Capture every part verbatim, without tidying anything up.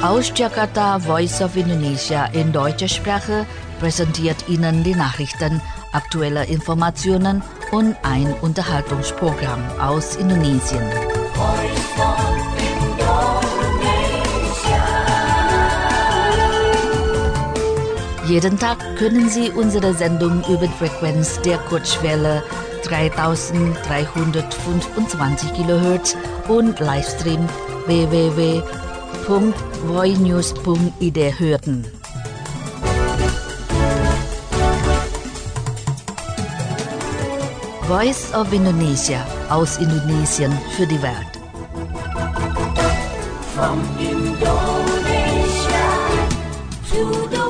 Aus Jakarta, Voice of Indonesia in deutscher Sprache präsentiert Ihnen die Nachrichten, aktuelle Informationen und ein Unterhaltungsprogramm aus Indonesien. Jeden Tag können Sie unsere Sendung über die Frequenz der Kurzwelle dreitausenddreihundertfünfundzwanzig Kilohertz und Livestream w w w punkt voinews punkt i d hören. Voice of Indonesia aus Indonesien für die Welt. From Indonesia to the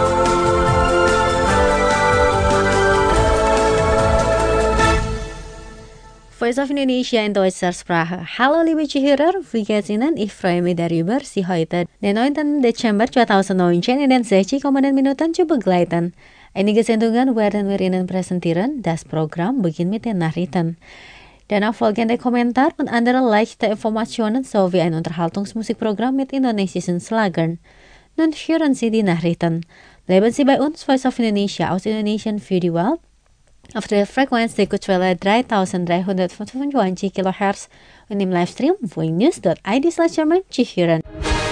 Voice of Indonesia in deutscher Sprache. Hallo liebe Zuhörer, wie geht's Ihnen? Ich freue mich darüber, Sie heute den neunten Dezember zweitausendneunzehn in den sechzig kommenden Minuten zu begleiten. Einige Sendungen werden wir Ihnen präsentieren. Das Programm beginnt mit den Nachrichten. Danach folgende Kommentar und andere leichte Informationen sowie ein Unterhaltungsmusikprogramm mit indonesischen Schlagern. Nun hören Sie die Nachrichten. Bleiben Sie bei uns, Voice of Indonesia aus Indonesien für die Welt. Auf der Frequenz der Kurzwelle dreitausenddreihundertfünfundzwanzig Kilohertz und im Livestream voinews punkt i d slash German zu hören.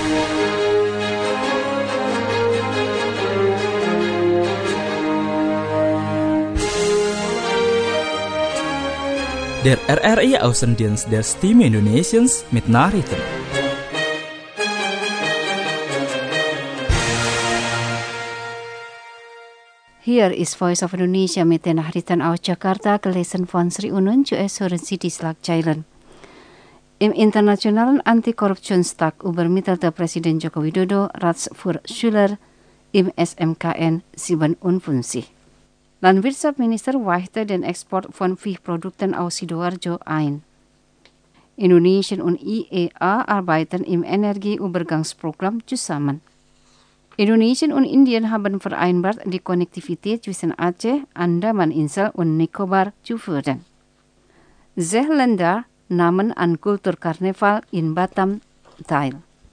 Der R R I-Außendienst der Stimme Indonesiens mit Nachrichten. Hier ist Voice of Indonesia mit den Nachrichten aus Jakarta, gelesen von Sri Unun zu hören Sie die Schlagzeilen. Im internationalen Anti-Korruptionstag übermittelte Presiden Joko Widodo Rats für Schüler im S M K N siebenundfünfzig. Landwirtschaftsminister weichte den Export von Viehprodukten aus Sidoarjo ein. Indonesien und I E A arbeiten im Energieübergangsprogramm zusammen. Indonesien und Indien haben vereinbart, die Konnektivität zwischen Aceh, Andamaninsel und Nicobar zu fördern. Seeländer nahmen an Kulturkarneval in Batam teil.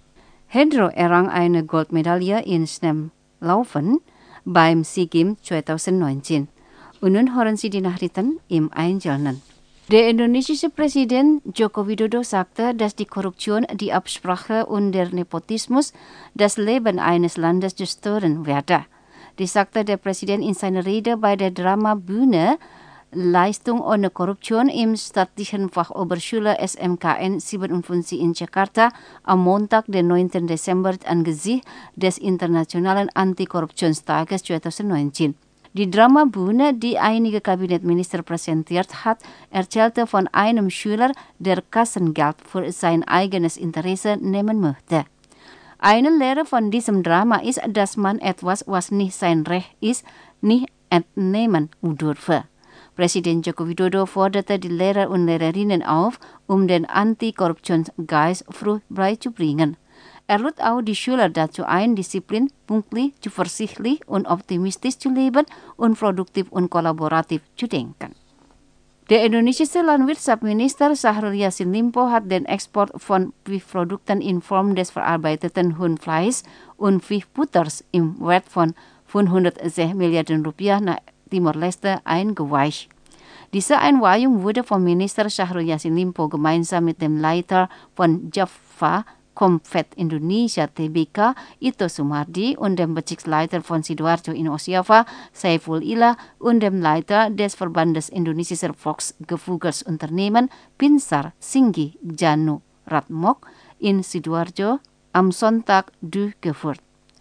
Hendro errang eine Goldmedaille in Schnelllaufen beim SEA Games zweitausendneunzehn. Und nun hören Sie die Nachrichten im Einzelnen. Der indonesische Präsident Joko Widodo sagte, dass die Korruption, die Absprache und der Nepotismus das Leben eines Landes zerstören werde. Dies sagte der Präsident in seiner Rede bei der Dramabühne Leistung ohne Korruption im staatlichen Fachoberschule S M K N siebenundfünfzig in Jakarta am Montag, den neunten Dezember, angesichts des Internationalen Antikorruptionstages zweitausendneunzehn. Die Dramabühne, die einige Kabinettsminister präsentiert hat, erzählte von einem Schüler, der Kassengeld für sein eigenes Interesse nehmen möchte. Eine Lehre von diesem Drama ist, dass man etwas, was nicht sein Recht ist, nicht entnehmen dürfe. Präsident Joko Widodo forderte die Lehrer und Lehrerinnen auf, um den Antikorruptionsgeist früh beizubringen. Er lud auch die Schüler dazu ein, Disziplin, pünktlich, zuversichtlich und optimistisch zu leben und produktiv und kollaborativ zu denken. Der indonesische Landwirtschaftsminister Syahrul Yassin Limpo hat den Export von Viehprodukten in Form des verarbeiteten Huhnfleisch und Viehfutters im Wert von fünfhundertsechs Milliarden Rupiah nach Timor-Leste eingeweicht. Diese Einweihung wurde vom Minister Syahrul Yassin Limpo gemeinsam mit dem Leiter von Java Komfet Indonesia T B K Ito Sumardi und dem Bezirksleiter von Sidoarjo in Osjava Saiful Ilah und dem Leiter des Verbandes Indonesischer Volksgefühlsunternehmen Pinsar Singgi Janu Ratmok in Sidoarjo am Sonntag durchgeführt.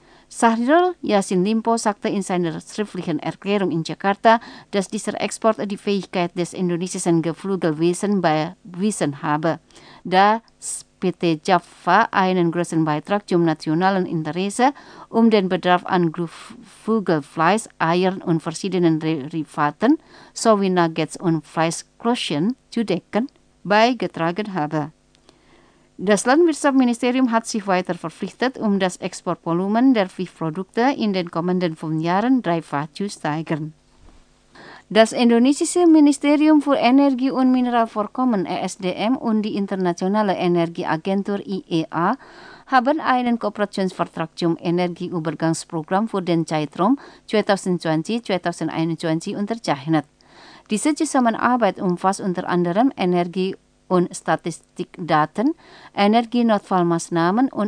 Syahrul Yassin Limpo sagte in seiner schriftlichen Erklärung in Jakarta, dass dieser Export die Fähigkeit des indonesischen Geflügelwesens bewiesen habe, da P T Java einen großen Beitrag zum nationalen Interesse, um den Bedarf an Geflügelfleisch, Eiern und verschiedenen Derivaten sowie Nuggets und Fleischklößchen zu decken, beigetragen habe. Das Landwirtschaftsministerium hat sich weiter verpflichtet, um das Exportvolumen der Viehprodukte in den kommenden fünf Jahren dreifach zu steigern. Das Indonesische Ministerium für Energie und Mineralvorkommen E S D M und die Internationale Energieagentur I E A haben einen Kooperationsvertrag zum Energieübergangsprogramm für den Zeitraum zwanzig zwanzig bis zwanzig einundzwanzig unterzeichnet. Diese Zusammenarbeit umfasst unter anderem Energie- und Statistikdaten, Energienotfallmaßnahmen und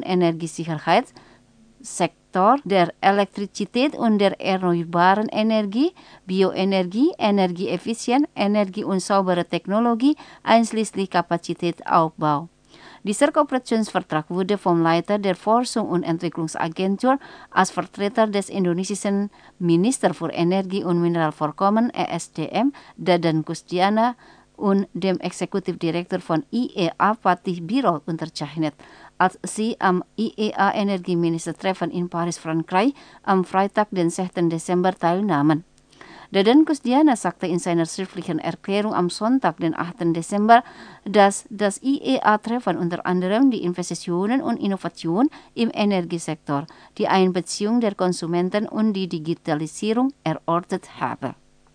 Energiesicherheitssektor der Elektrizität und der erneuerbaren Energie, Bioenergie, Energieeffizienz, Energie- und saubere Technologie, einschließlich Kapazitätsaufbau. Dieser Kooperationsvertrag wurde vom Leiter der Forschung- und Entwicklungsagentur als Vertreter des indonesischen Minister für Energie und Mineralvorkommen E S D M, Dadan Kusdiana, und dem Exekutivdirektor von I E A, Fatih Birol, unterzeichnet, als sie am I E A-Energieministertreffen in Paris, Frankreich, am Freitag, den sechsten Dezember, teilnahmen. Dadan Kusdiana sagte in seiner schriftlichen Erklärung am Sonntag, den achten Dezember, dass das I E A-Treffen unter anderem die Investitionen und Innovation im Energiesektor, die Einbeziehung der Konsumenten und die Digitalisierung erörtert habe.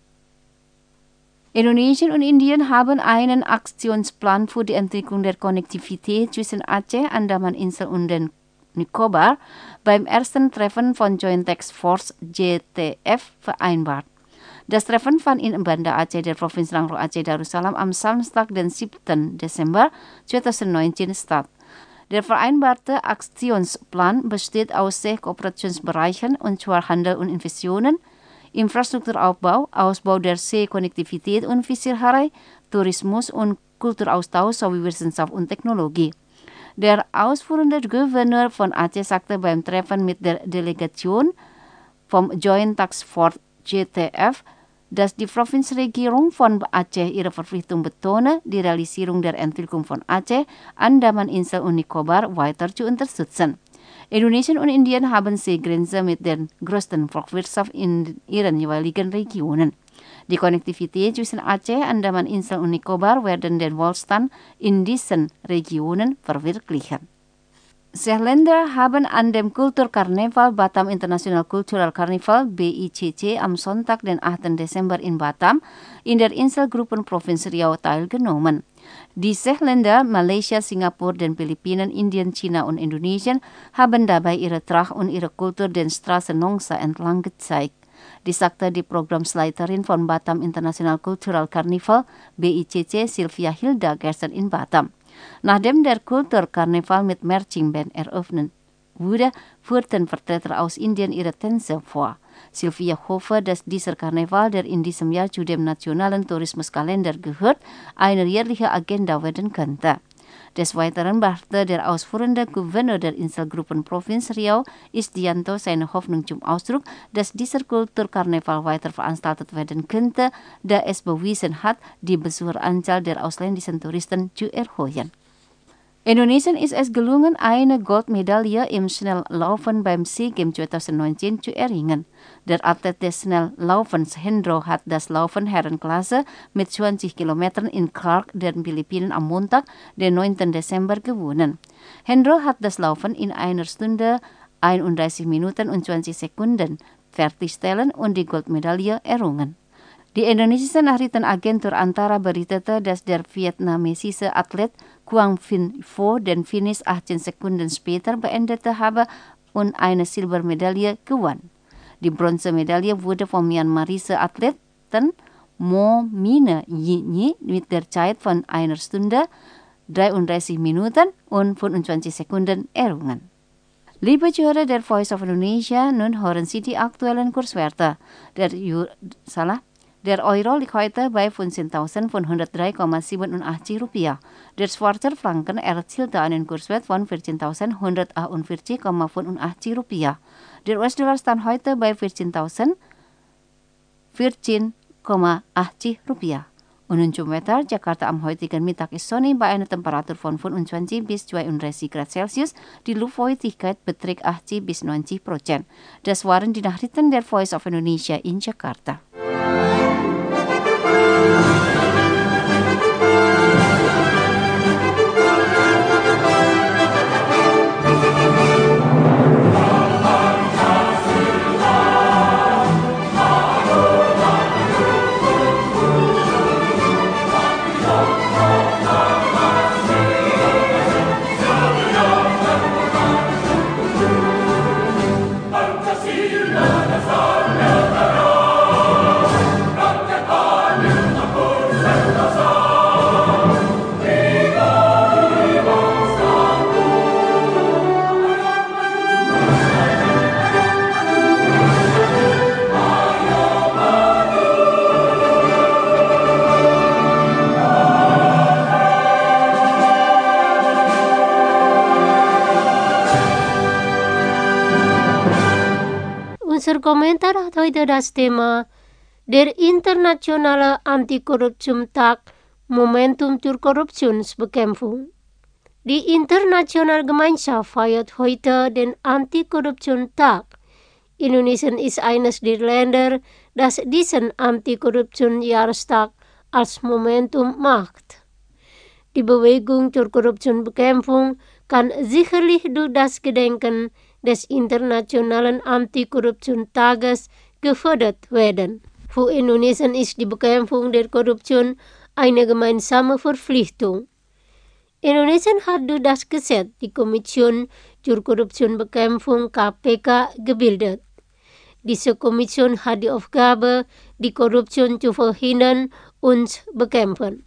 Indonesien und Indien haben einen Aktionsplan für die Entwicklung der Konnektivität zwischen Aceh, Andamaninsel und den Nicobar beim ersten Treffen von Joint Task Force J T F vereinbart. Das Treffen fand in Banda Aceh der Provinsi Langrok Aceh Darussalam am Samstag, den siebten Dezember zweitausendneunzehn statt. Der vereinbarte Aktionsplan besteht aus sechs Kooperationsbereichen, und zwar Handel und Investitionen, Infrastrukturaufbau, Ausbau der Seekonnektivität und Fischerei, Tourismus und Kulturaustausch sowie Wissenschaft und Technologie. Der ausführende Gouverneur von Aceh sagte beim Treffen mit der Delegation vom Joint Task Force J T F, dass die Provinzregierung von Aceh ihre Verpflichtung betone, die Realisierung der Entwicklung von Aceh, Andamaninsel und Nicobar weiter zu unterstützen. Indonesien und Indien haben Seegrenze mit der größten Volkswirtschaft in ihren jeweiligen Regionen. Die Konnektivität zwischen Aceh, Andamaninsel und Nicobar werden den Wohlstand in diesen Regionen verwirklichen. Sechs Länder haben an dem Kulturkarneval Batam International Cultural Carnival B I C C am Sonntag, den achten Dezember in Batam in der Inselgruppenprovinz Riau teilgenommen. Die sechs Länder, Malaysia, Singapura, den Philippinen, Indien, China und Indonesien, haben dabei ihre Tracht und ihre Kultur den Straßen Nongsa entlang gezeigt. Dies sagte die Programmsleiterin von Batam International Cultural Carnival B I C C, Sylvia Hilda, gestern in Batam. Nachdem der Kulturkarneval mit Marching Band eröffnet wurde, führten Vertreter aus Indien ihre Tänze vor. Sylvia hoffe, dass dieser Karneval, der in diesem Jahr zu dem nationalen Tourismuskalender gehört, eine jährliche Agenda werden könnte. Des Weiteren brachte der ausführende Gouverneur der Inselgruppenprovinz Riau, Isdianto, seine Hoffnung zum Ausdruck, dass dieser Kulturkarneval weiter veranstaltet werden könnte, da es bewiesen hat, die Besucheranzahl der ausländischen Touristen zu erhöhen. Indonesien ist es gelungen, eine Goldmedaille im Schnelllaufen beim SEA Games zweitausendneunzehn zu erringen. Der Athlet des Schnelllaufens Hendro hat das Laufen Herrenklasse mit zwanzig Kilometern in Clark, den Philippinen, am Montag, den neunten Dezember, gewonnen. Hendro hat das Laufen in einer Stunde, einunddreißig Minuten und zwanzig Sekunden fertigstellen und die Goldmedaille errungen. Die indonesische Nachrichtenagentur Antara berichtete, dass der vietnamesische Athlet Quang Vinh Pho den Finish achtzehn Sekunden später beendete habe und eine Silbermedaille gewann. Die Bronzemedaille wurde vom myanmarischen Athleten Mo Mine Nyi mit der Zeit von einer Stunde, dreiunddreißig Minuten und fünfundzwanzig Sekunden errungen. Liebe Zuhörer der Voice of Indonesia, nun hören Sie die aktuellen Kurswerte. Der, salah, der Euro liegt heute bei fünfzehntausendfünfhundertdrei Komma siebenundachtzig Rupiah. Der Schweizer Franken erzielte einen Kurswert von vierzehntausendhundertachtundvierzig Komma fünfundachtzig Rupiah. Der U S-Dollar stand heute bei vierzehntausend vierzehn Komma achtzig Rupiah. Und nun zum Wetter. Jakarta am heutigen Mittag ist sonnig bei einer Temperatur von fünfundzwanzig bis zweiunddreißig Grad Celsius. Die Luftfeuchtigkeit beträgt achtzig bis neunzig Prozent. Das waren die Nachrichten der Voice of Indonesia in Jakarta. Kommentaar hat heute das Thema der internationale Antikorruptionstag, Momentum zur Korruptionsbekämpfung. Die internationale Gemeinschaft feiert heute den Antikorruptionstag. Indonesien ist eines der Länder, das diesen Antikorruptionsjahrestag als Momentum macht. Die Bewegung zur Korruptionsbekämpfung kann sicherlich durch das Gedenken des Internationalen Antikorruptionstages gefördert werden. Für Indonesien ist die Bekämpfung der Korruption eine gemeinsame Verpflichtung. Indonesien hat durch das Gesetz die Kommission zur Korruptionsbekämpfung K P K gebildet. Diese Kommission hat die Aufgabe, die Korruption zu verhindern und bekämpfen.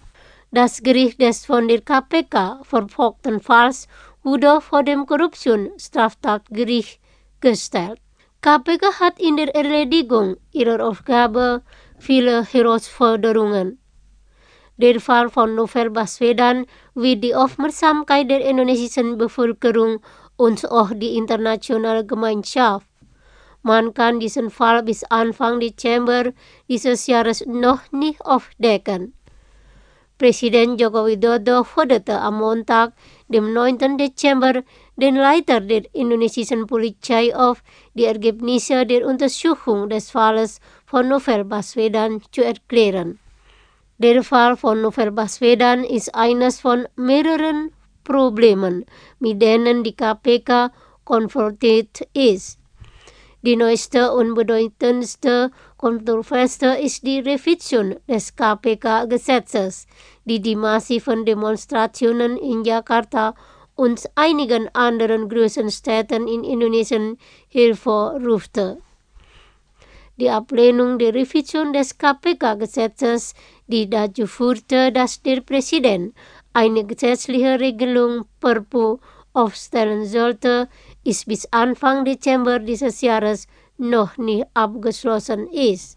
Das Gericht des von der K P K verfolgten Falls wurde vor dem Korruptionsstraftatgericht gestellt. K P K hat in der Erledigung ihrer Aufgabe viele Herausforderungen. Der Fall von Novel Baswedan wird die Aufmerksamkeit der indonesischen Bevölkerung und auch die internationale Gemeinschaft. Man kann diesen Fall bis Anfang Dezember dieses Jahres noch nicht aufdecken. Präsident Joko Widodo forderte am Montag, dem neunten Dezember, den Leiter der indonesischen Polizei auf, die Ergebnisse der Untersuchung des Falles von Novel Baswedan zu erklären. Der Fall von Novel Baswedan ist eines von mehreren Problemen, mit denen die K P K konfrontiert ist. Die neueste und bedeutendste Kontroverse ist die Revision des K P K-Gesetzes, die die massiven Demonstrationen in Jakarta und einigen anderen größeren Städten in Indonesien hervorrufte. Die Ablehnung der Revision des K P K-Gesetzes, die dazu führte, dass der Präsident eine gesetzliche Regelung Perpu aufstellen sollte, ist bis Anfang Dezember dieses Jahres noch nicht abgeschlossen ist.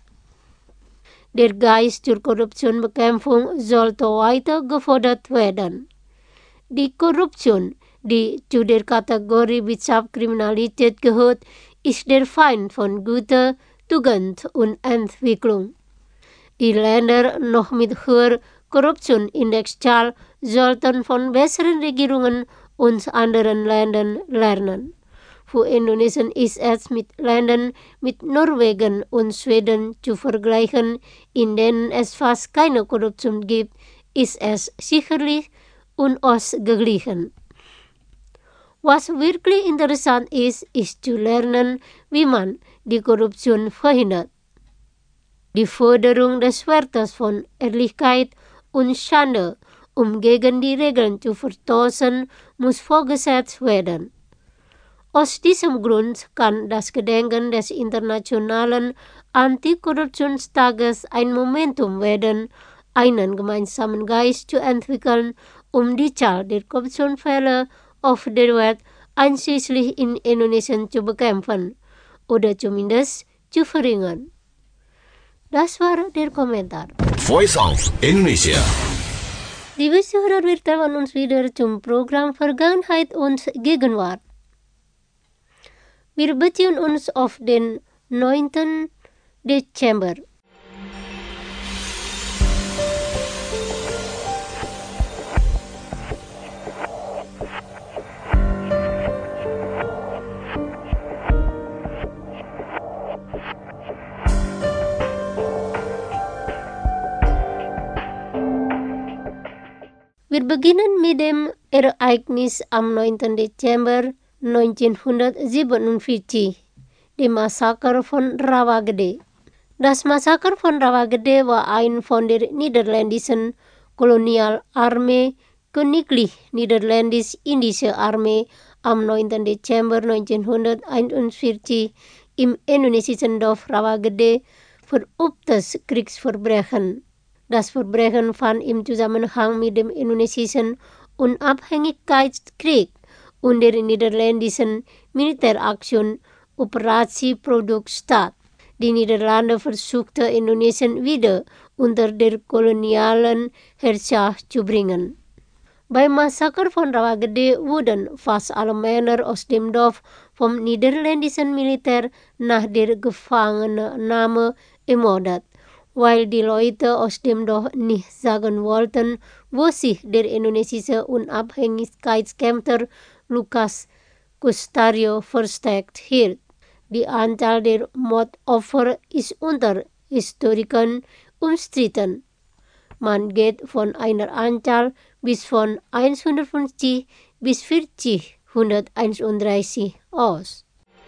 Der Geist zur Korruptionsbekämpfung sollte weiter gefordert werden. Die Korruption, die zu der Kategorie Wirtschaftskriminalität gehört, ist der Feind von Güte, Tugend und Entwicklung. Die Länder noch mit höherer Korruptionsindexzahl sollten von besseren Regierungen und anderen Ländern lernen. Für Indonesien ist es mit Ländern mit Norwegen und Schweden zu vergleichen, in denen es fast keine Korruption gibt, ist es sicherlich unausgeglichen. Was wirklich interessant ist, ist zu lernen, wie man die Korruption verhindert. Die Förderung des Wertes von Ehrlichkeit und Schande, um gegen die Regeln zu verstoßen, muss vorgesetzt werden. Aus diesem Grund kann das Gedenken des Internationalen Antikorruptionstages ein Momentum werden, einen gemeinsamen Geist zu entwickeln, um die Zahl der Korruptionsfälle auf der Welt einschließlich in Indonesien zu bekämpfen oder zumindest zu verringern. Das war der Kommentar. Voice of Indonesia. Liebe Zuhörer, wir treffen uns wieder zum Programm Vergangenheit und Gegenwart. Wir beziehen uns auf den neunten Dezember. Wir beginnen mit dem Ereignis am neunten Dezember neunzehnhundertsiebenundvierzig, dem Massaker von Rawagede. Das Massaker von Rawagede war ein von der niederländischen Kolonialarmee, Königlich Niederländisch-Indische Armee, am neunten Dezember neunzehnhunderteinundvierzig im indonesischen Dorf Rawagede verübtes Kriegsverbrechen. Das Verbrechen fand im Zusammenhang mit dem indonesischen Unabhängigkeitskrieg und der niederländischen Militäraktion Operasi Produk statt. Die Niederlande versuchten Indonesien wieder unter der kolonialen Herrschaft zu bringen. Bij massaker van Rawagede wurden fast alle Männer aus dem Dorf vom niederländischen Militär nach der Gefangennahme ermordet, weil die Leute aus dem Dorf nicht sagen wollten, wo sich der indonesische Unabhängigkeitskämpfer Lucas Custario versteckt hielt. Die Anzahl der Mordopfer ist unter Historikern umstritten. Man geht von einer Anzahl bis von hundertfünfzig bis vierzighunderteinunddreißig aus.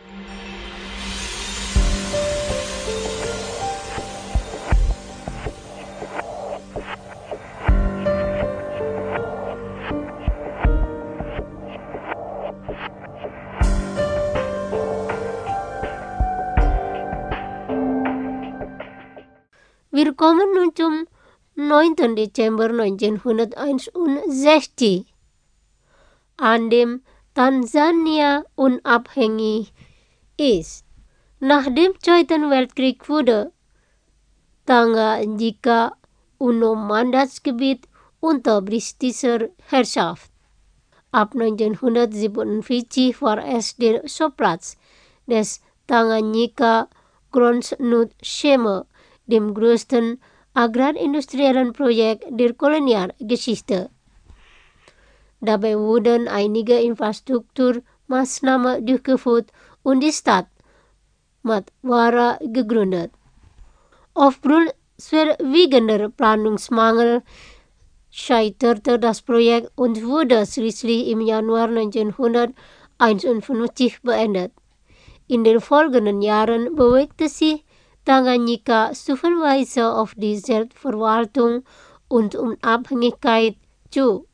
Wir kommen nun zum neunten Dezember neunzehnhunderteinundsechzig, an dem Tansania unabhängig ist. Nach dem Zweiten Weltkrieg wurde Tanganyika UNO-Mandatsgebiet unter britischer Herrschaft. Ab neunzehnhundertsiebenundvierzig war es der Schauplatz des Tanganyika Großnutzschema, dem größten agrarindustriellen Projekt der Kolonialgeschichte. Dabei wurden einige Infrastrukturmaßnahmen durchgeführt und die Stadt Matwara gegründet. Aufgrund schwerwiegender Planungsmangel scheiterte das Projekt und wurde schließlich im Januar neunzehnhunderteinundfünfzig beendet. In den folgenden Jahren bewegte sich Tanganyika stufenweise auf die Selbstverwaltung und Unabhängigkeit zu.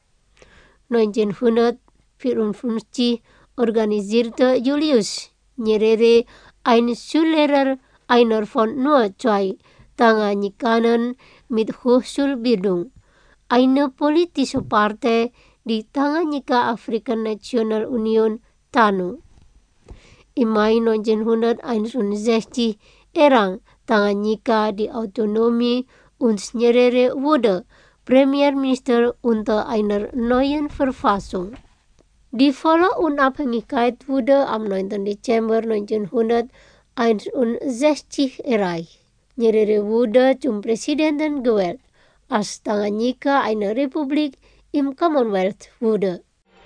neunzehnhundertvierundfünfzig organisierte Julius Nyerere, ein Schullehrer, einer von nur zwei Tanganyikanern mit Hochschulbildung, eine politische Partei, die Tanganyika African National Union (TANU). Im Mai neunzehnhunderteinundsechzig errang Tanganyika die Autonomie und Nyerere wurde Premierminister unter einer neuen Verfassung. Die volle Unabhängigkeit wurde am neunten Dezember neunzehnhunderteinundsechzig erreicht. Nyerere wurde zum Präsidenten gewählt, als Tanganyika eine Republik im Commonwealth wurde.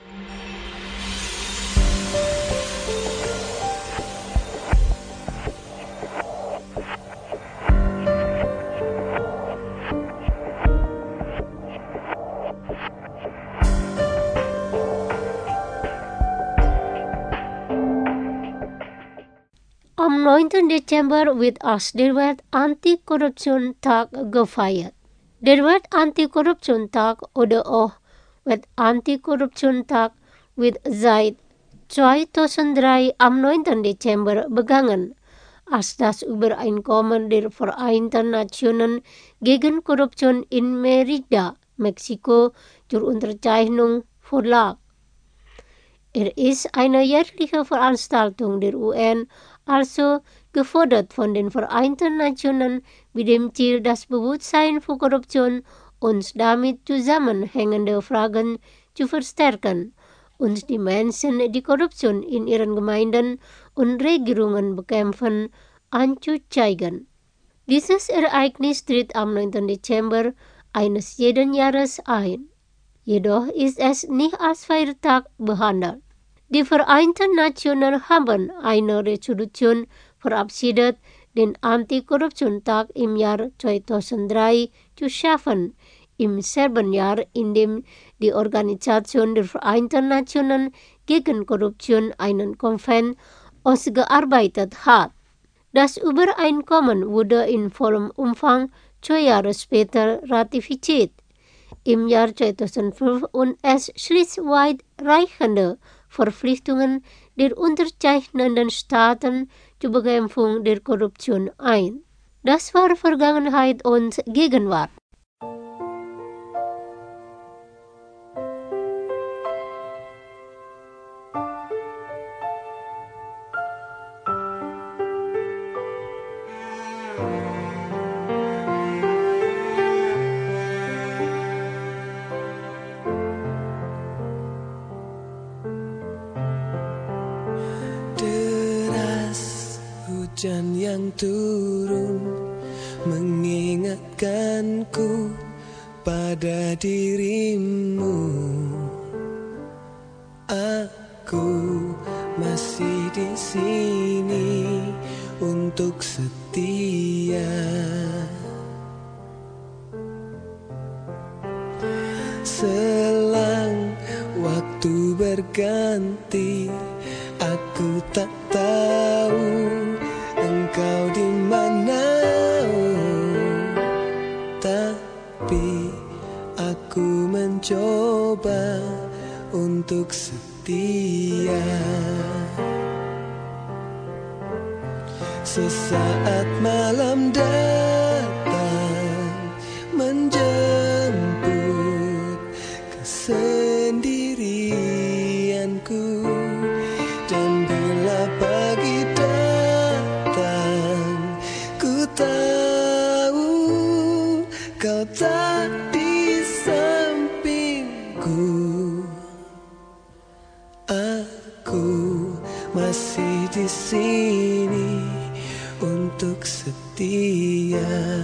Am neunten Dezember wird als der Welt-Anti-Korruption-Tag gefeiert. Der Welt-Anti-Korruption-Tag oder auch Welt-Anti-Korruption-Tag wird seit zweitausenddrei am neunten Dezember begangen, als das Übereinkommen der Vereinten Nationen gegen Korruption in Merida, Mexiko, zur Unterzeichnung vorlag. Er ist eine jährliche Veranstaltung der U N, also gefordert von den Vereinten Nationen mit dem Ziel, das Bewusstsein für Korruption und damit zusammenhängende Fragen zu verstärken und die Menschen, die Korruption in ihren Gemeinden und Regierungen bekämpfen, anzuzeigen. Dieses Ereignis tritt am neunten Dezember eines jeden Jahres ein. Jedoch ist es nicht als Feiertag behandelt. Die Vereinten Nationen haben eine Resolution verabschiedet, den Anti-Korruption-Tag im Jahr zweitausenddrei zu schaffen, im selben Jahr, in dem die Organisation der Vereinten Nationen gegen Korruption einen Konvent ausgearbeitet hat. Das Übereinkommen wurde in vollem Umfang zwei Jahre später ratifiziert, im Jahr zweitausendfünf, und es schließt weitreichende Verpflichtungen der unterzeichnenden Staaten zur Bekämpfung der Korruption ein. Das war Vergangenheit und Gegenwart. hujan turun mengingatkanku pada dirimu. Aku masih di sini untuk setia. Selang waktu berganti, aku tak tahu engkau di mana. Tapi aku mencoba untuk setia. Sesaat malam datang menjemput kesendirianku, dan bila pagi datang, ku tahu kau tak di sampingku. Aku masih di sini untuk setia.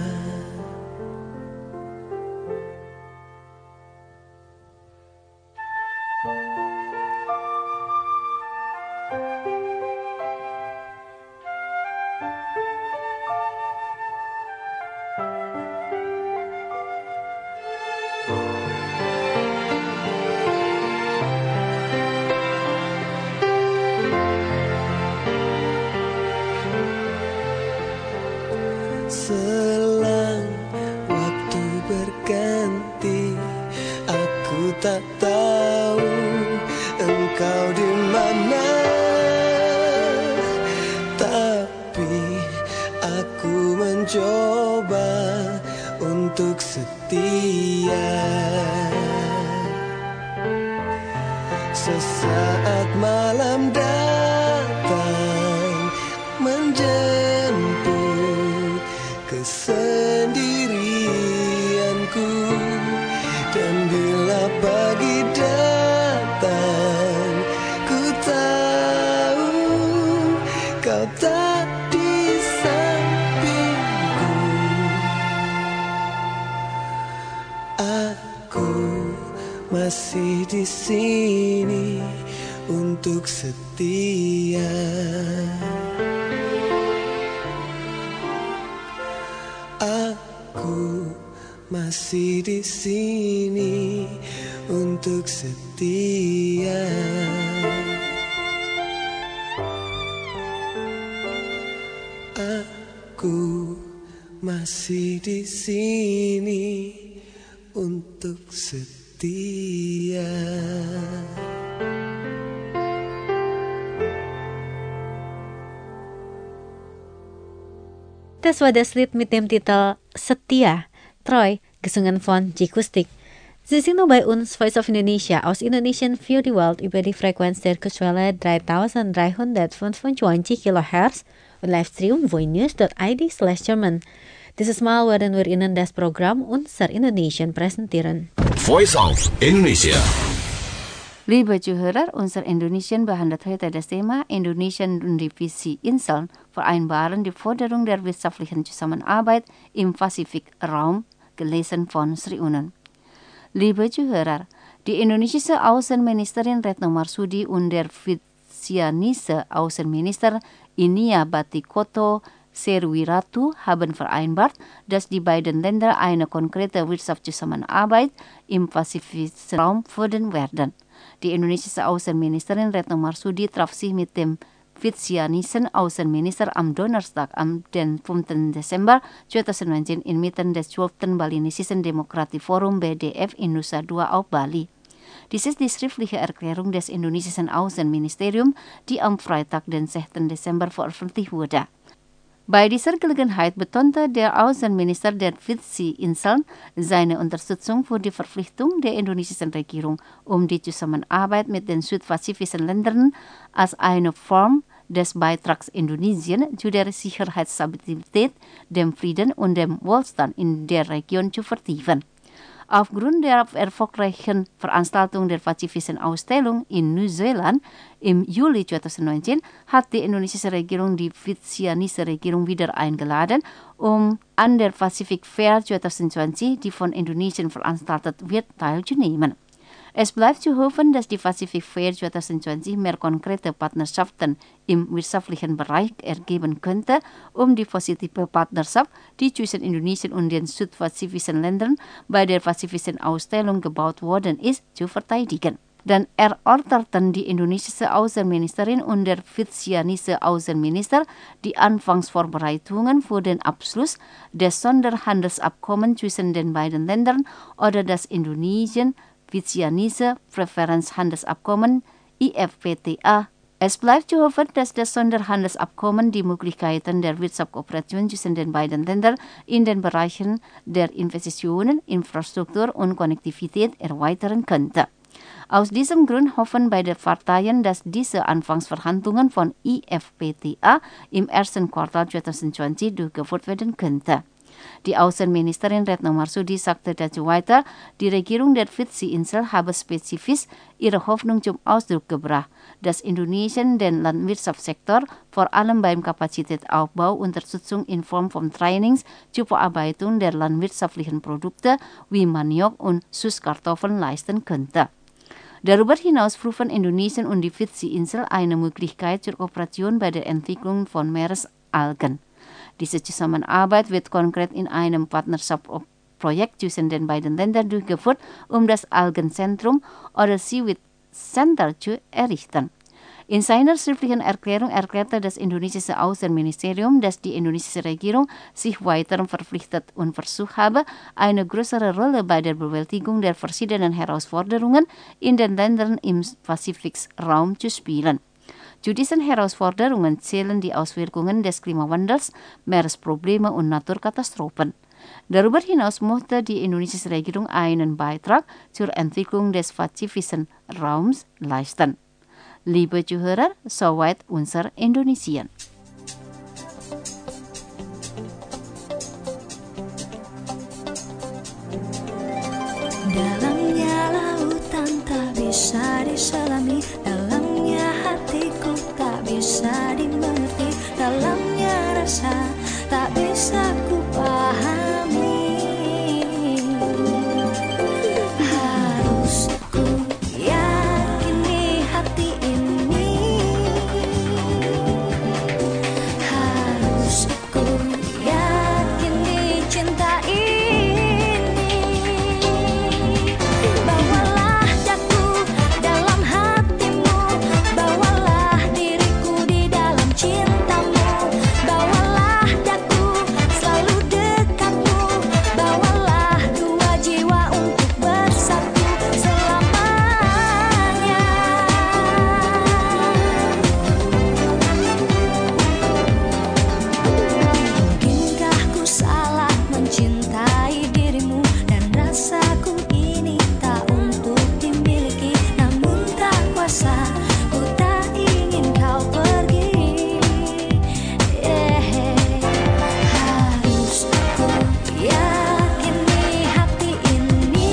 Selang waktu berganti, aku tak tahu engkau di mana. Tapi aku mencoba untuk setia. Sesaat malam datang menjemput kesendirianku, dan bila pagi datang, ku tahu kau tak di sampingku. Aku masih di sini untuk setia. Aku masih di sini untuk setia. Aku masih di sini untuk setia. Das war das Lied mit dem Titel Setia, Treu, gesungen von Jikustik. Sie sind nur bei uns, Voice of Indonesia, aus Indonesian für die Welt über die Frequenz der Kurzwelle dreitausenddreihundertfünfundzwanzig Kilohertz und Livestream voinews dot i d slash German. Dieses Mal werden wir Ihnen das Programm Unser Indonesian präsentieren. Voice of Indonesia. Liebe Zuhörer, unser Indonesian behandelt heute das Thema Indonesian und die Visi Inseln vereinbaren die Forderung der wirtschaftlichen Zusammenarbeit im Pazifikraum, gelesen von Sri Unen. Liebe Zuhörer, die indonesische Außenministerin Retno Marsudi und der vietnamesische Außenminister Inia Batikoto Serwiratu haben vereinbart, dass die beiden Länder eine konkrete Wirtschaftszusammenarbeit im Pazifikraum fördern werden. Die indonesische Außenministerin Retno Marsudi traf sich mit dem vietnamesischen Außenminister am Donnerstag, am den fünften Desember zweitausendneunzehn inmitten des zwölften Balinesischen Demokratieforum B D F in Nusa Dua auf Bali. Dies ist die schriftliche Erklärung des indonesischen Außenministeriums, die am Freitag, den sechsten Desember veröffentlicht wurde. Bei dieser Gelegenheit betonte der Außenminister der Visi-Inseln seine Unterstützung für die Verpflichtung der indonesischen Regierung, um die Zusammenarbeit mit den südpazifischen Ländern als eine Form des Beitrags Indonesien zu der Sicherheitsstabilität, dem Frieden und dem Wohlstand in der Region zu vertiefen. Aufgrund der erfolgreichen Veranstaltung der Pazifischen Ausstellung in Neuseeland im Juli zweitausendneunzehn hat die indonesische Regierung die fijianische Regierung wieder eingeladen, um an der Pacific Fair zweitausendzwanzig, die von Indonesien veranstaltet wird, teilzunehmen. Es bleibt zu hoffen, dass die Pacific Fair zweitausendzwanzig mehr konkrete Partnerschaften im wirtschaftlichen Bereich ergeben könnte, um die positive Partnerschaft, die zwischen Indonesien und den südpazifischen Ländern bei der Pazifischen Ausstellung gebaut worden ist, zu verteidigen. Dann erörterten die indonesische Außenministerin und der fijianische Außenminister die Anfangsvorbereitungen für den Abschluss des Sonderhandelsabkommens zwischen den beiden Ländern oder das Indonesien Fijianische Präferenzhandelsabkommen I F P T A. Es bleibt zu hoffen, dass das Sonderhandelsabkommen die Möglichkeiten der Wirtschaftskooperation zwischen den beiden Ländern in den Bereichen der Investitionen, Infrastruktur und Konnektivität erweitern könnte. Aus diesem Grund hoffen beide Parteien, dass diese Anfangsverhandlungen von I F P T A im ersten Quartal zweitausendzwanzig durchgeführt werden könnte. Die Außenministerin Retno Marsudi sagte dazu weiter, die Regierung der Fidschi-Insel habe spezifisch ihre Hoffnung zum Ausdruck gebracht, dass Indonesien den Landwirtschaftssektor vor allem beim Kapazitätsaufbau Unterstützung in Form von Trainings zur Verarbeitung der landwirtschaftlichen Produkte wie Maniok und Süßkartoffeln leisten könnte. Darüber hinaus prüfen Indonesien und die Fidschi-Insel eine Möglichkeit zur Kooperation bei der Entwicklung von Meeresalgen. Diese Zusammenarbeit wird konkret in einem Partnerschaftsprojekt zwischen den beiden Ländern durchgeführt, um das Algenzentrum oder Seaweed Center zu errichten. In seiner schriftlichen Erklärung erklärte das indonesische Außenministerium, dass die indonesische Regierung sich weiter verpflichtet und versucht habe, eine größere Rolle bei der Bewältigung der verschiedenen Herausforderungen in den Ländern im Pazifikraum zu spielen. Zu diesen Herausforderungen zählen die Auswirkungen des Klimawandels, Meeresprobleme und Naturkatastrophen. Darüber hinaus möchte die indonesische Regierung einen Beitrag zur Entwicklung des pazifischen Raums leisten. Liebe Zuhörer, soweit unser Indonesien. Dalamnya lautan tak bisa diselami, dalamnya hatiku tak bisa dimengerti, dalamnya rasa tak bisa ku pahami. Harus ku yakini hati ini, harus ku yakini cinta ini. Bawalah daku dalam hatimu, bawalah diriku di dalam cintamu, bawalah daku selalu dekatmu, bawalah dua jiwa untuk bersatu selamanya. Mungkinkah ku salah mencintai dirimu dan rasaku ini tak untuk dimiliki, namun tak kuasa ku tak ingin kau pergi. Eh, harus ku yakini hati ini,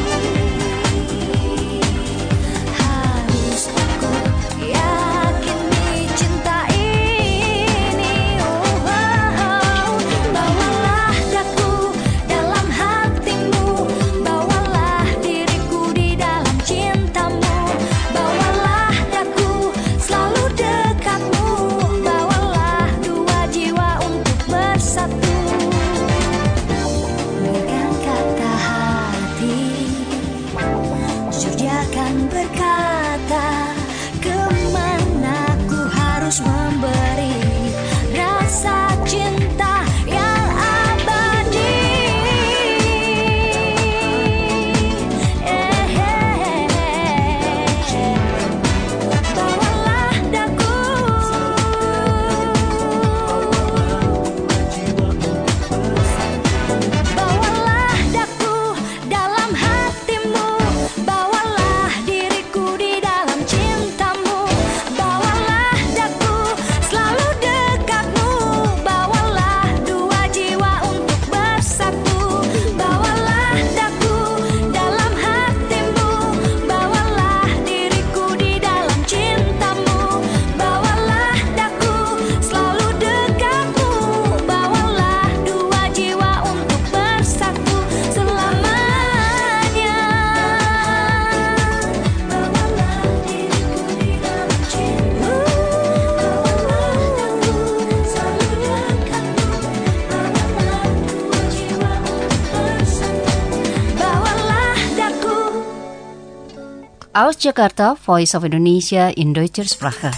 harus ku yakini cinta ini. Oh, oh, oh. Bawalah daku dalam hatimu, bawalah diriku di dalam cintamu, bawalah daku selalu dekatmu, bawalah dua jiwa untuk bersatu. Dengan kata hati, jujur dia akan berkata, kemana ku harus memberi rasa cinta yang abadi. Eh, eh, eh. Bawalah daku, bawalah daku dalam hatimu, bawalah diriku Aus Jakarta, Voice of Indonesia in Deutscher Sprache.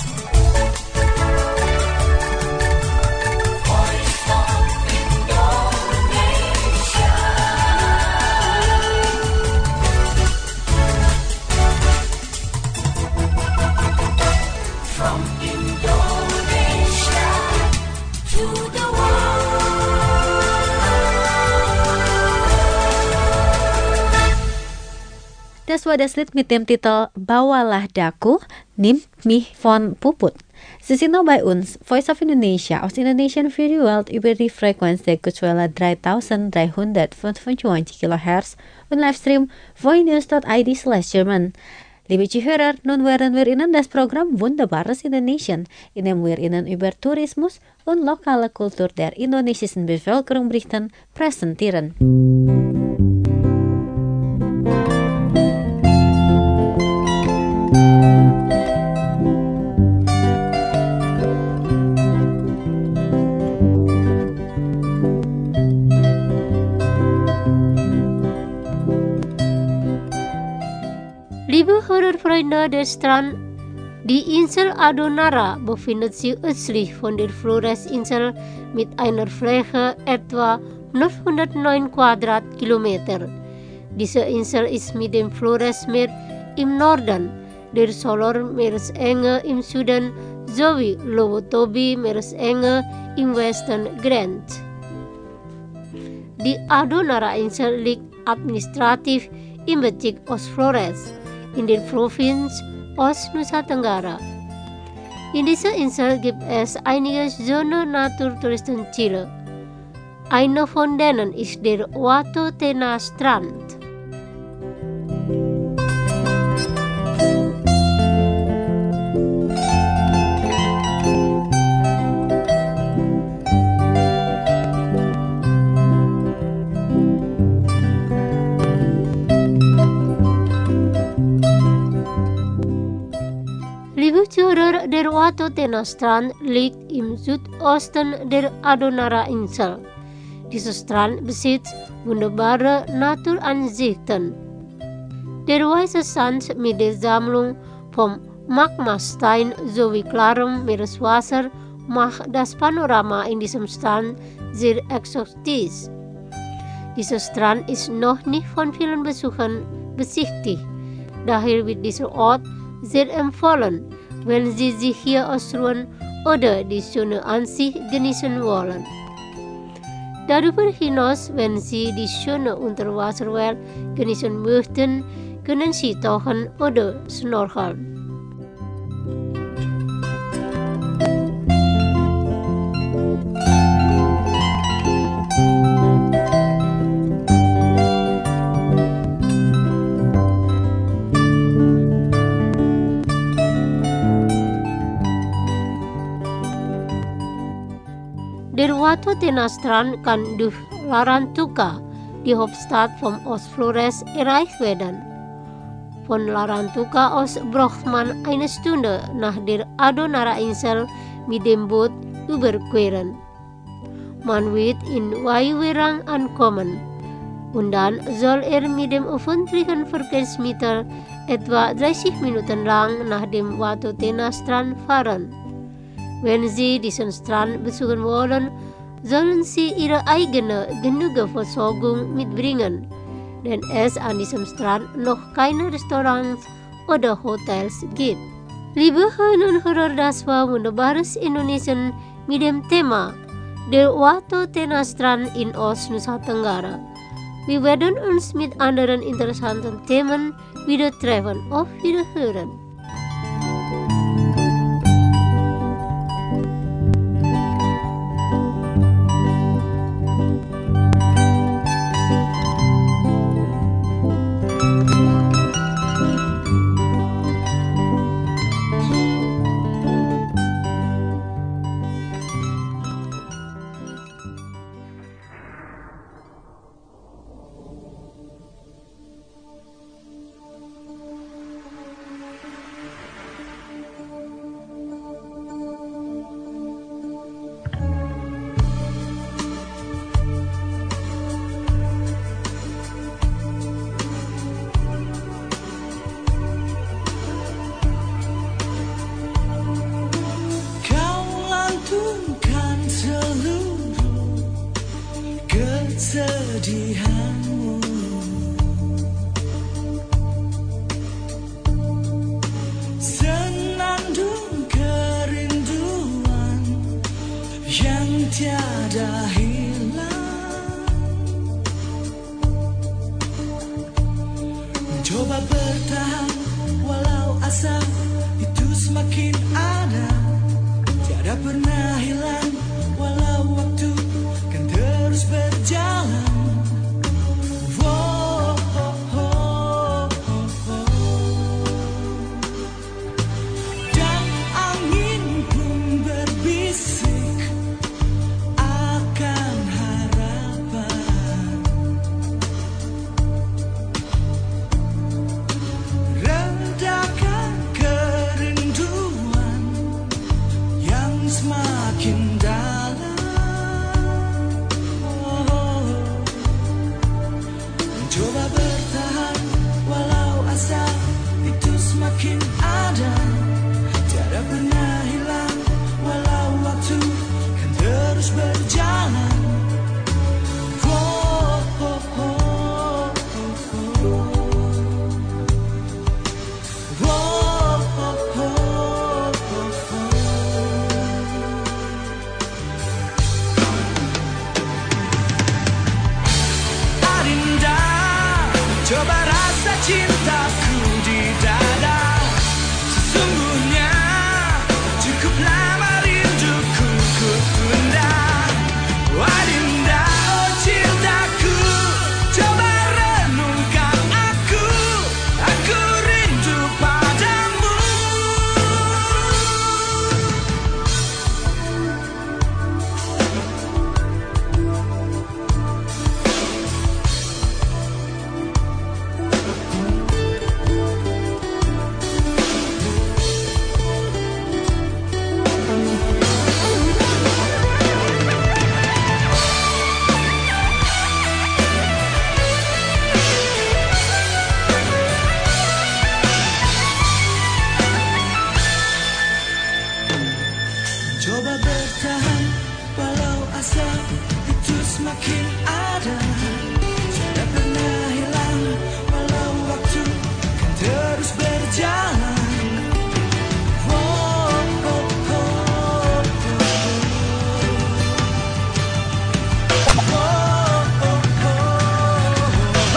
Das war das Lied mit dem Titel Bawalah Daku, Nimm mich von Puput. Sie sind noch bei uns, Voice of Indonesia aus Indonesian für die Welt über die Frequenz der Kurzwelle dreitausenddreihundertfünfundzwanzig Kilohertz und Livestream voinews dot i d slash German. Liebe Zuhörer, nun werden wir Ihnen das Programm Wunderbares Indonesien, in dem wir Ihnen über Tourismus und lokale Kultur der indonesischen Bevölkerung berichten, präsentieren. Liebe Hörerfreunde der Strand, die Insel Adonara befindet sich östlich von der Flores-Insel mit einer Fläche etwa neunhundertneun Quadratkilometer. Diese Insel ist mit dem Flores-Meer im Norden, der Solor-Meeresenge im Süden sowie Lowotobi-Meeresenge im Westen grenzt. Die Adonara-Insel liegt administrativ im Bezirk Ostflores in der Provinz Ost-Nusa Tenggara. In dieser Insel gibt es einige schöne Naturtouristenziele. Eine von denen ist der Watu Tena Strand. Zuhörer, der Watu Tena Strand liegt im Südosten der Adonara-Insel. Dieser Strand besitzt wunderbare Naturansichten. Der weiße Sand mit der Sammlung vom Magmastein sowie klarem Meereswasser macht das Panorama in diesem Strand sehr exotisch. Dieser Strand ist noch nicht von vielen Besuchern besichtigt. Daher wird dieser Ort sehr empfohlen, wenn Sie sich hier ausruhen oder die schöne Ansicht genießen wollen. Darüber hinaus, wenn Sie die schöne Unterwasserwelt genießen möchten, können Sie tauchen oder snorkeln. Der Watu Tena Strand kann durch Larantuka, die Hauptstadt von Ostflores, erreicht werden. Von Larantuka aus braucht man eine Stunde nach der Adonara-Insel mit dem Boot überqueren. Man wird in Waiwerang ankommen und dann soll er mit dem öffentlichen Verkehrsmittel etwa dreißig Minuten lang nach dem Watu Tena Strand fahren. Wenn Sie diesen Strand besuchen wollen, sollen Sie Ihre eigene Genügeversorgung mitbringen, denn es an diesem Strand noch keine Restaurants oder Hotels gibt. Liebe Hörerinnen und Hörer, das war Wunderbares Indonesien mit dem Thema der Watu Tena Strand in Ost-Nusa Tenggara. Wir werden uns mit anderen interessanten Themen wieder treffen. Auf Wiederhören. kesedihanmu. Senandung kerinduan yang tiada hilang, mencoba bertahan walau asa itu semakin ada, tiada pernah hilang walau waktu kan terus berjalan. Wow, oh, oh, oh, oh. Dan angin pun berbisik akan harapan, redakan kerinduan yang semakin dalam. Oh, mencoba bertahan walau asa itu semakin ada, tiada pernah hilang walau waktu kan terus berjalan. Oh, oh, oh, oh, oh. Oh, oh, oh, oh, oh. Adinda, coba rasa cintaku di dada. Sesungguhnya cukup lama rinduku ku tunda. Adinda, oh cintaku, coba renungkan aku. Aku rindu padamu. Coba bertahan walau asa itu semakin ada, tidak pernah hilang walau waktu kan terus berjalan. Oh, oh, oh, oh. Oh, oh, oh, oh.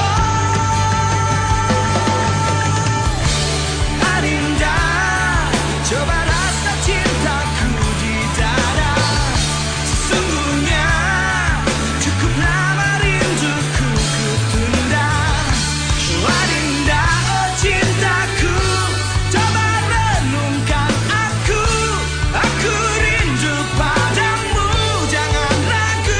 Adinda, coba rasa cintaku di dada. Sesungguhnya cukup lama rinduku ku tunda. Adinda, oh cintaku, coba renungkan aku. Aku rindu padamu, jangan ragu.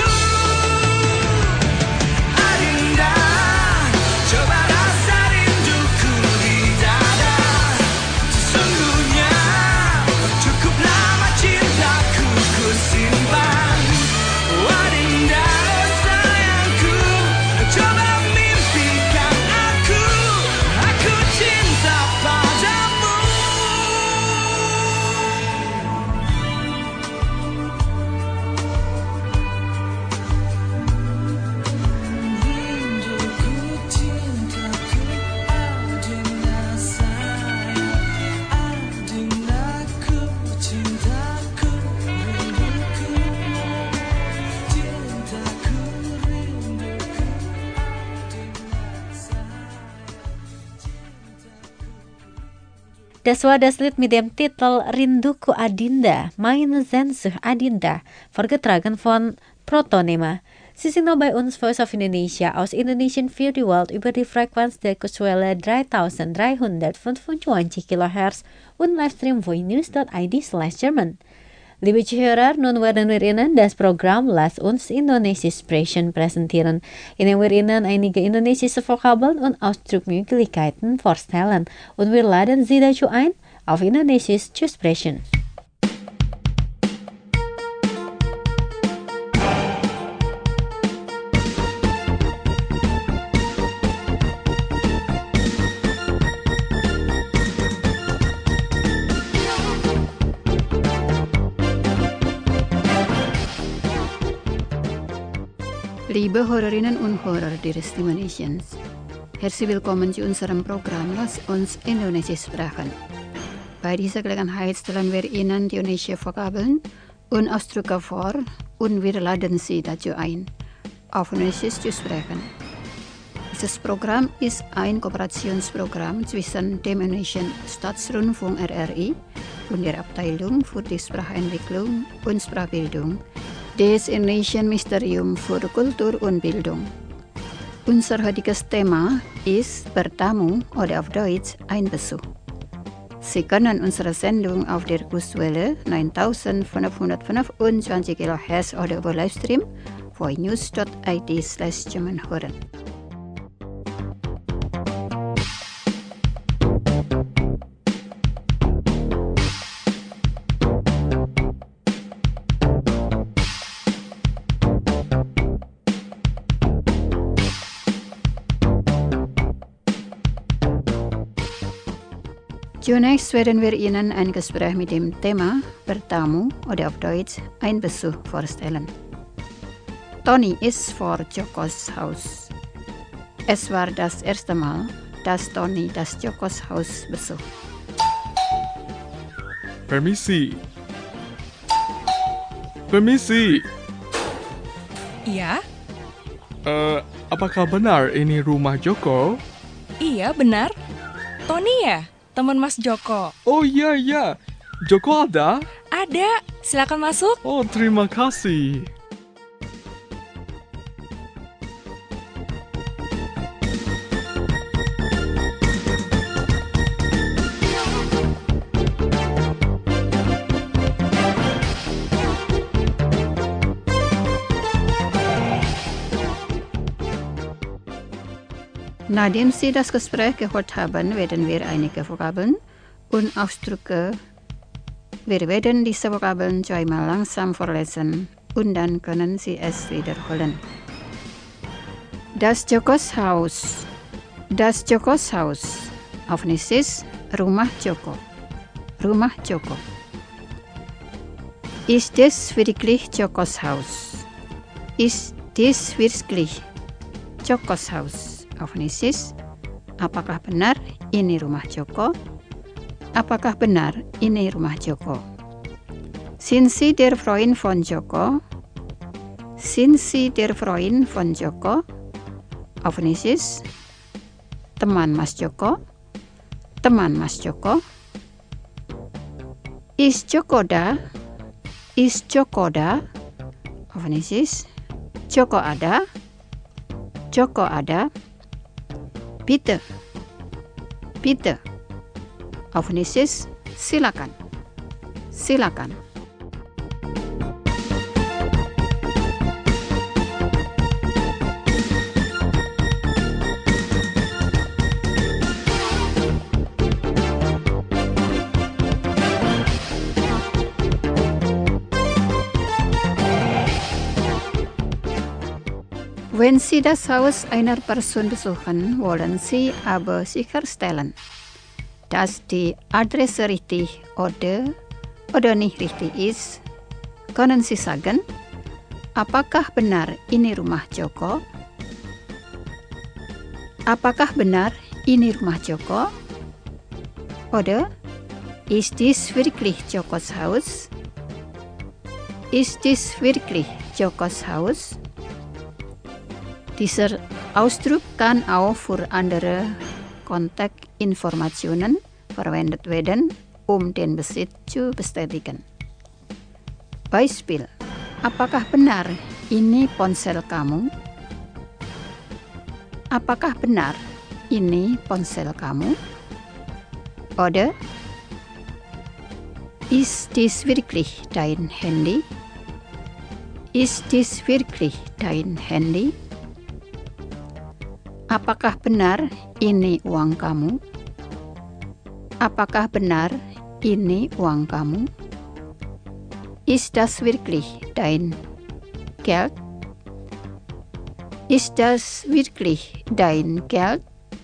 Adinda, coba rasa rinduku di dada. Sesungguhnya cukup lama cintaku ku simpan. Adinda, oh sayangku, coba mimpikan aku. Aku cinta padamu. Rinduku, cintaku, Adinda sayang. Adindaku, cintaku, rinduku. Cintaku, rinduku, Adinda sayang. Das war das Lied mit dem Titel Rinduku Adinda, Meine Sehnsucht Adinda, vorgetragen von Protonema. Sie sind noch bei uns Voice of Indonesia aus Indonesian für die Welt über die Frequenz der Kurzwelle dreitausenddreihundertfünfundzwanzig Kilohertz und Livestream voinews dot I D slash German. Liebe Zuhörer, nun werden wir Ihnen das Programm Lass uns Indonesisch sprechen präsentieren, in dem wir Ihnen einige indonesische Vokabeln und Ausdrucksmöglichkeiten vorstellen. Und wir laden Sie dazu ein, auf Indonesisch zu sprechen. Liebe Liebe Hörerinnen und Hörer der Stimme Nations, herzlich willkommen zu unserem Programm Lass uns Indonesisch sprechen. Bei dieser Gelegenheit stellen wir Ihnen die Indonesische Vokabeln und Ausdrücke vor und wir laden Sie dazu ein, auf Indonesisch zu sprechen. Dieses Programm ist ein Kooperationsprogramm zwischen dem Indonesischen Staatsrundfunk R R I und der Abteilung für die Sprachentwicklung und Sprachbildung des Indonesian Ministerium für Kultur und Bildung. Unser heutiges Thema ist Bertamu oder auf Deutsch ein Besuch. Sie können unsere Sendung auf der Kurswelle neuntausendfünfhundertfünfundzwanzig Kilohertz oder über Livestream voinews dot I D slash German hören. Zunächst werden wir Ihnen ein Gespräch mit dem Thema Bertamu oder auf Deutsch ein Besuch vorstellen. Tony ist vor Jokos Haus. Es war das erste Mal, dass Tony das Jokos Haus besucht. Permisi. Permisi. Iya? Eh, apakah benar ini rumah Joko? Iya, benar. Tony ya? Teman Mas Joko. Oh iya, iya. Joko ada? Ada. Silakan masuk. Oh, terima kasih. Nachdem Sie das Gespräch gehört haben, werden wir einige Vokabeln und Ausdrücke. Wir werden diese Vokabeln zweimal langsam vorlesen und dann können Sie es wiederholen. Das Jokos Haus. Das Jokos Haus. Auf Indonesisch Rumah Joko. Rumah Joko. Ist das wirklich Jokos Haus? Ist das wirklich Jokos Haus? Auf Indonesisch, apakah benar ini rumah Joko? Apakah benar ini rumah Joko? Sind Sie der Freund von Joko? Sind Sie der Freund von Joko? Auf Indonesisch, teman Mas Joko? Teman Mas Joko? Ist Joko da? Ist Joko da? Auf Indonesisch, Joko ada? Joko ada? Bitte, bitte. Auf Indonesisch, silakan, silakan. Wenn Sie das Haus einer Person besuchen, wollen Sie aber sicherstellen, dass die Adresse richtig oder, oder nicht richtig ist. Können Sie sagen, apakah benar ini rumah Joko? Apakah benar ini rumah Joko? Oder, ist dies wirklich Jokos Haus? Ist dies wirklich Jokos Haus? Dieser Ausdruck kann auch für andere Kontaktinformationen verwendet werden, um den Besitz zu bestätigen. Beispiel, apakah benar ini ponsel kamu? Apakah benar ini ponsel kamu? Oder, ist dies wirklich dein Handy? Ist dies wirklich dein Handy? Apakah benar ini uang kamu? Apakah benar ini uang kamu? Ist das wirklich dein Geld? Ist das wirklich dein Geld?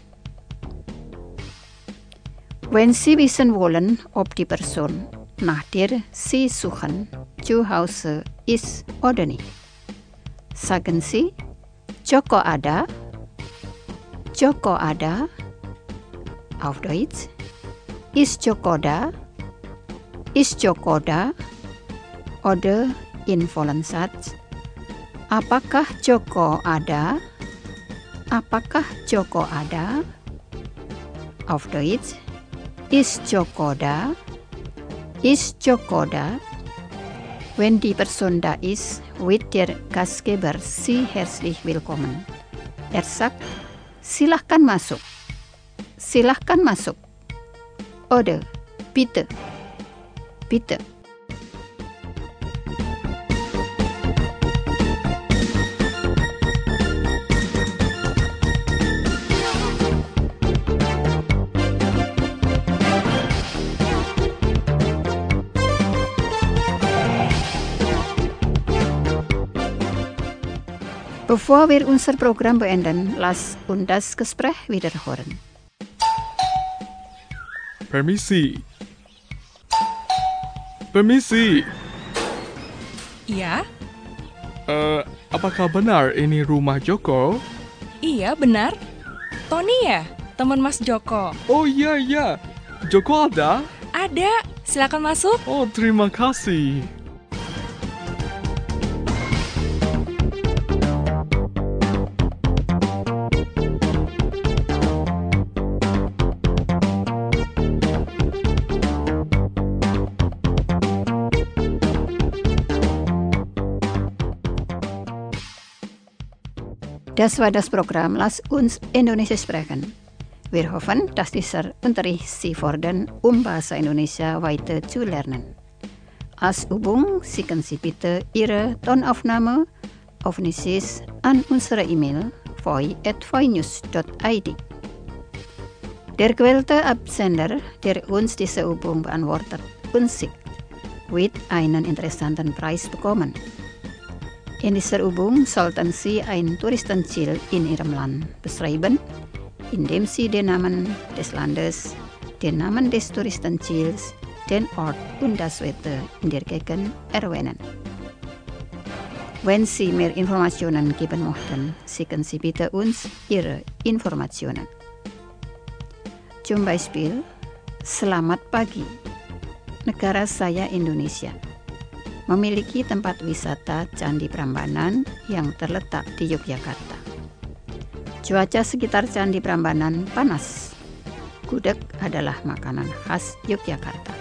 Wenn Sie wissen wollen, ob die Person, nach der Sie suchen, zu Hause ist oder nicht, sagen Sie, Joko ada? Joko ada? Auf Deutsch. Ist Joko da? Ist Joko da? Oder in vollen Satz. Apakah Joko ada? Apakah Joko ada? Auf Deutsch. Ist Joko da? Ist Joko da? Wenn die Person da ist, wird der Gastgeber Sie herzlich willkommen. Er sagt, silahkan masuk. Silahkan masuk. Oder, bitte. Bitte. Bevor wir unser Programm beenden, lass uns das Gespräch wiederholen. Permisi. Permisi. Iya? Eh, apakah benar ini rumah Joko? Iya, benar. Tony ya, teman Mas Joko. Oh iya, iya. Joko ada? Ada, silakan masuk. Oh, terima kasih. Das war das Programm Lass uns Indonesia sprechen. Wir hoffen, dass dieser Unterricht Sie fordern, um Bahasa Indonesia weiter zu lernen. Als Übung schicken Sie bitte Ihre Tonaufnahme auf Nisis an unsere E-Mail voi at voinews dot i d. Der gewählte Absender, der uns diese Übung beantwortet und schickt, wird einen interessanten Preis bekommen. In dieser Übung sollten Sie ein Touristenziel in Ihrem Land beschreiben, indem Sie den Namen des Landes, den Namen des Touristenziels, den Ort und das Wetter in der Gegend erwähnen. Wenn Sie mehr Informationen geben möchten, schicken Sie bitte uns Ihre Informationen. Zum Beispiel, selamat pagi, negara saya Indonesia memiliki tempat wisata Candi Prambanan yang terletak di Yogyakarta. Cuaca sekitar Candi Prambanan panas. Gudeg adalah makanan khas Yogyakarta.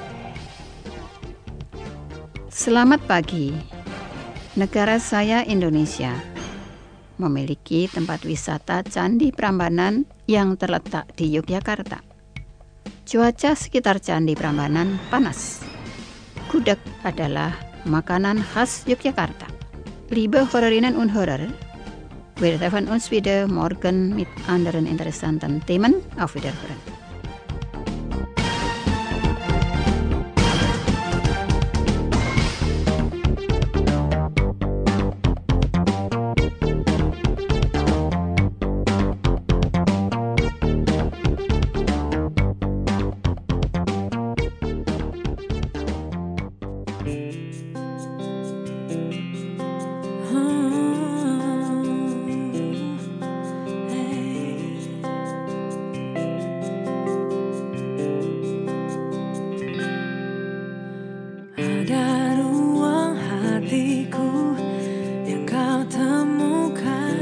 Selamat pagi. Negara saya Indonesia memiliki tempat wisata Candi Prambanan yang terletak di Yogyakarta. Cuaca sekitar Candi Prambanan panas. Gudeg adalah makanan khas Yogyakarta. Liebe Hörerinnen und Hörer, wir treffen uns wieder morgen mit anderen interessanten Themen. Auf Wiederhören. Ada ruang hatiku yang kau temukan,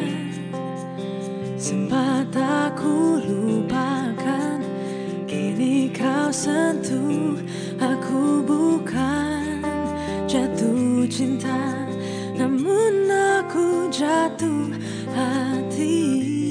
sempat aku lupakan, kini kau sentuh. Aku bukan jatuh cinta, namun aku jatuh hati.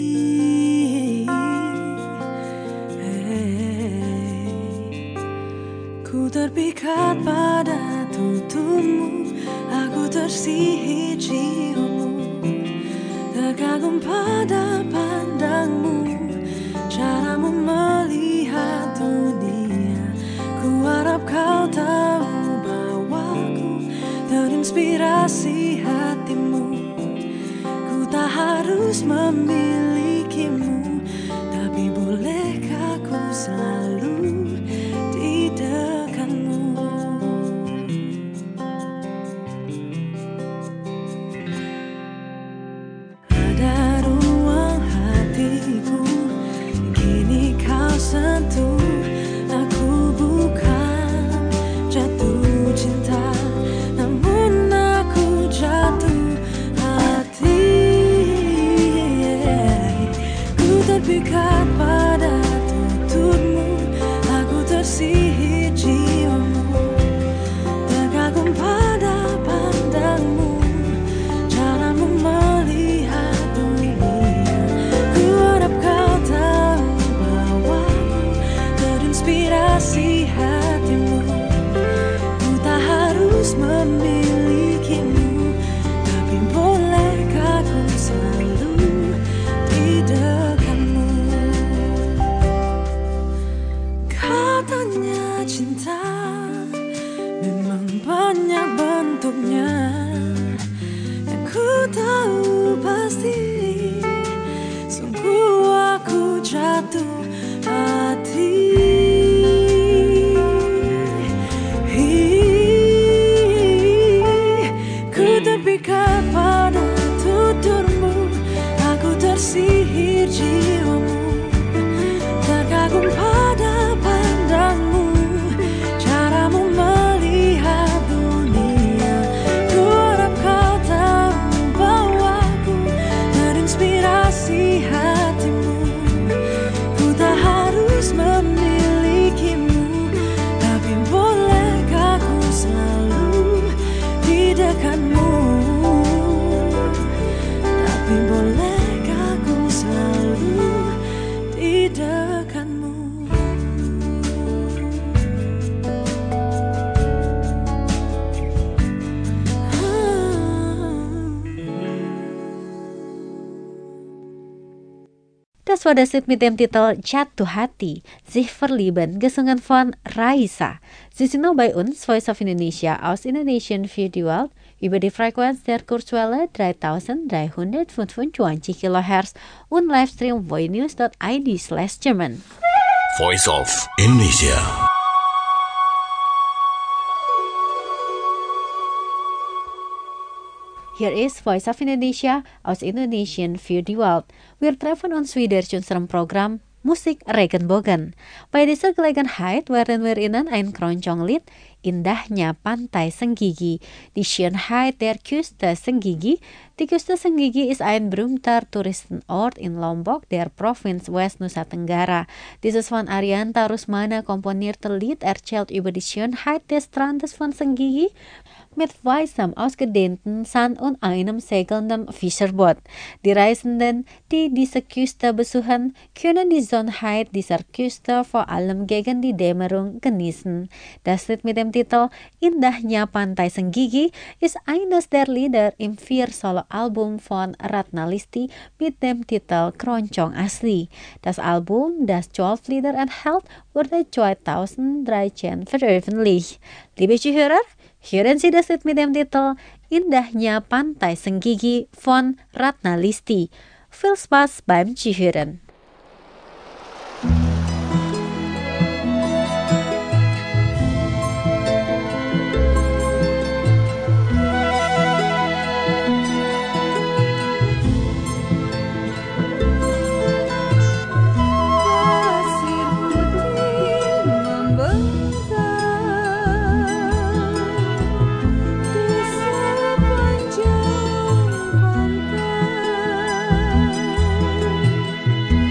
Hey. Ku terpikat pada tutumu, aku tersihir ciummu, terkagum pada pandangmu, caramu melihat dunia. Ku harap kau tahu bahwaku terinspirasi hatimu. Ku tak harus memilikimu, tapi bolehkah ku selalu di dekatmu. Ada berinspirasi hatimu. Ku tak harus memilikimu, tapi bolehkah ku selalu di dekatmu. Katanya cinta memang banyak bentuknya, yang ku tahu pasti sungguh aku jatuh hati. Ku terpikat pada tuturmu, aku tersihir jiwamu, terkagum pada pandangmu, caramu melihat dunia. Ku harap kau tahu bahwa ku terinspirasi hatimu. Ku tak harus memilikimu, tapi bolehkah ku selalu di dekatmu. Tapi bolehkah ku selalu di dekatmu. Das war das Lied mit dem Titel Jatuh Hati, sich verlieben, gesungen von Raisa. Sie sind noch bei uns, Voice of Indonesia, aus Indonesien für die Welt, über die Frequenz der Kurzwelle dreitausenddreihundertfünfundzwanzig Kilohertz und Livestream voinews dot I D slash German. Voice of Indonesia. Hier ist Voice of Indonesia aus Indonesien für die Welt. Wir treffen uns wieder zu unserem Programm Musik Regenbogen. Bei dieser Gelegenheit werden wir Ihnen ein Keroncong-Lied Indahnya Pantai Senggigi, die Schönheit der Küste Senggigi. Die Küste Senggigi ist ein berühmter Touristenort in Lombok, der Provinz West Nusa Tenggara. Dieses von Arianta Rusmana komponierte Lied erzählt über die Schönheit des Strandes von Senggigi mit weißem ausgedehnten Sand und einem segelnden Fischerboot. Die Reisenden, die diese Küste besuchen, können die Schönheit dieser Küste vor allem gegen die Dämmerung genießen. Das Lied mit dem Titel Indahnya Pantai Senggigi ist eines der Lieder im Vier-Solo-Album von Ratna Listi mit dem Titel Keroncong Asli. Das Album, das zwölf Lieder enthält, wurde zweitausenddreizehn veröffentlicht. Liebe Zuhörer, hören Sie das Lied mit dem Titel Indahnya Pantai Senggigi von Ratna Listi. Viel Spaß beim Zuhören. Di sepanjang pantai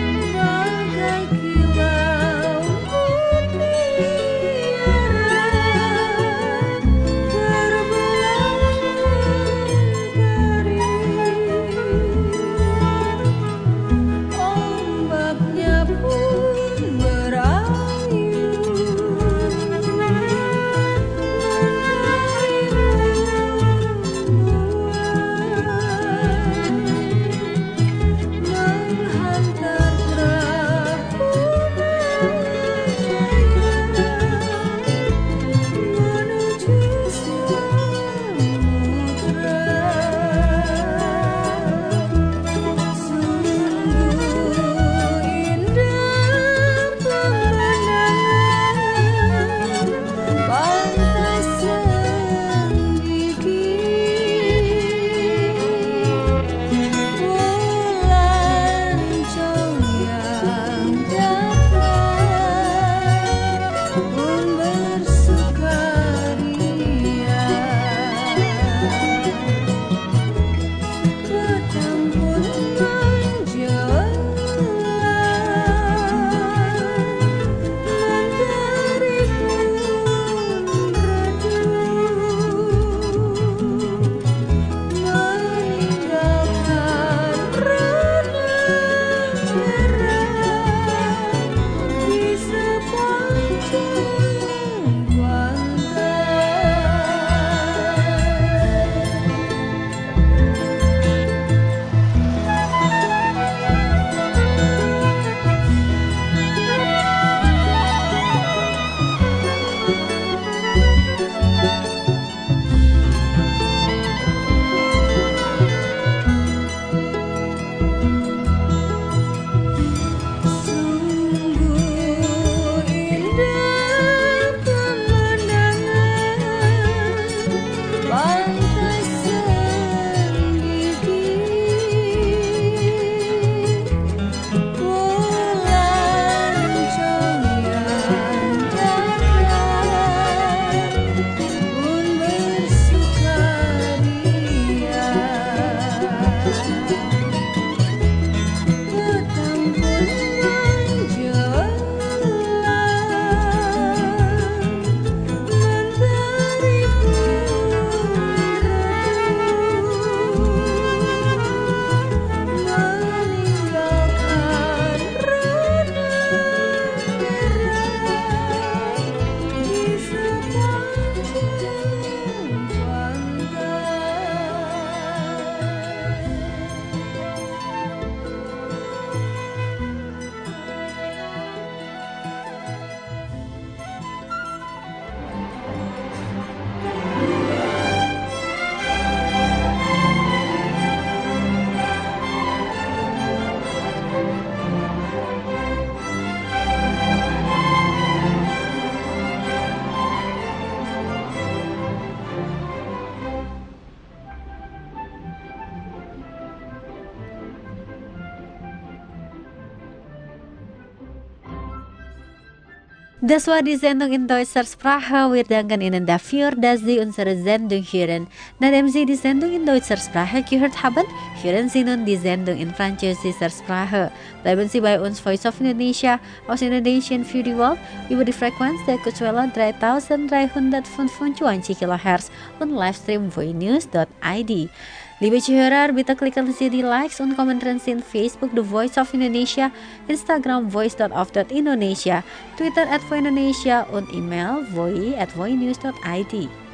Das war die Sendung in deutscher Sprache. Wir danken Ihnen dafür, dass Sie unsere Sendung hören. Nachdem Sie die Sendung in deutscher Sprache gehört haben, hören Sie nun die Sendung in französischer Sprache. Bleiben Sie bei uns, Voice of Indonesia aus Indonesien für die Welt über die Frequenz der Kurzwelle dreitausenddreihundertfünfundzwanzig Kilohertz und Livestream voinews dot I D. Liebe Zuhörer, bitte klicken Sie die Likes und kommentieren Sie in Facebook The Voice of Indonesia, Instagram voice dot of dot indonesia, Twitter at voindonesia und E-Mail voi at voinews dot I D.